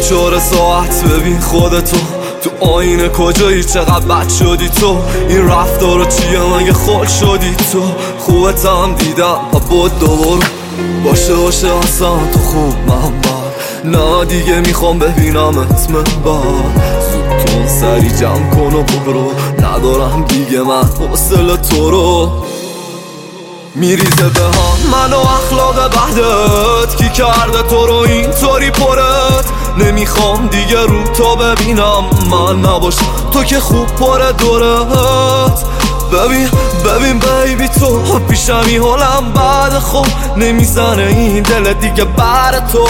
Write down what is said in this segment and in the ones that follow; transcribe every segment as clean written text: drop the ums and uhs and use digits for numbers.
24 ساعت ببین خودتو تو آینه کجایی، چقدر بد شدی تو، این رفتارا چیه مگه خود شدی تو، خوبت هم دیدم و بود دوبارو باشه اصلا تو خوب من بر نه دیگه میخوام ببینمت من بر زودتون سری جمع کن و برو، ندارم دیگه من حوصله تو رو. میریزه به هم من و اخلاق بعدت، کی کرده تو رو اینطوری پرت، نمیخوام دیگه رو تو ببینم من نباشم تو که خوب پره دورت. ببین بیبی تو پیشمی حالم بعد خوب نمیزنه این دل دیگه بر تو.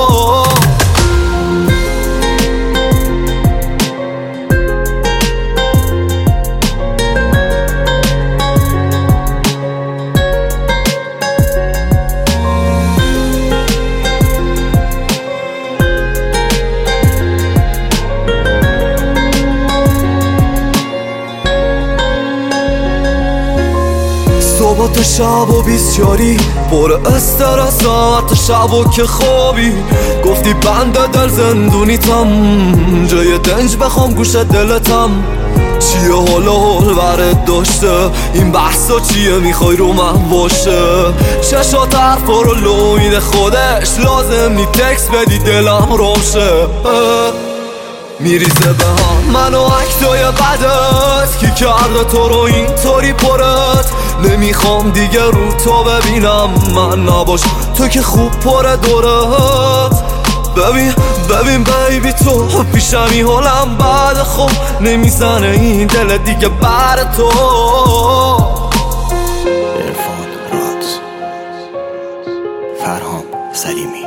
صبح تا شب و بیسیاری پر استرسم، حتی شب که خوابی گفتی بنده دل زندونیتم، جای دنج بخوام گوش دلتم، چیه حال برات داشته این بحثا چیه، میخوای رو من باشه، چشات حرفا رو لوین خودش لازم نی تکس بدی دلم روشه. میریزه به هم من و اکتای بدت، کی کرده تو رو اینطوری پرت، نمیخوام دیگه رو تو ببینم من نباش تو که خوب پره دورت. ببین بیبی تو پیشمی حالم بعد خوب نمیزنه این دل دیگه بر تو. عرفان راد، فرهام سلیمی.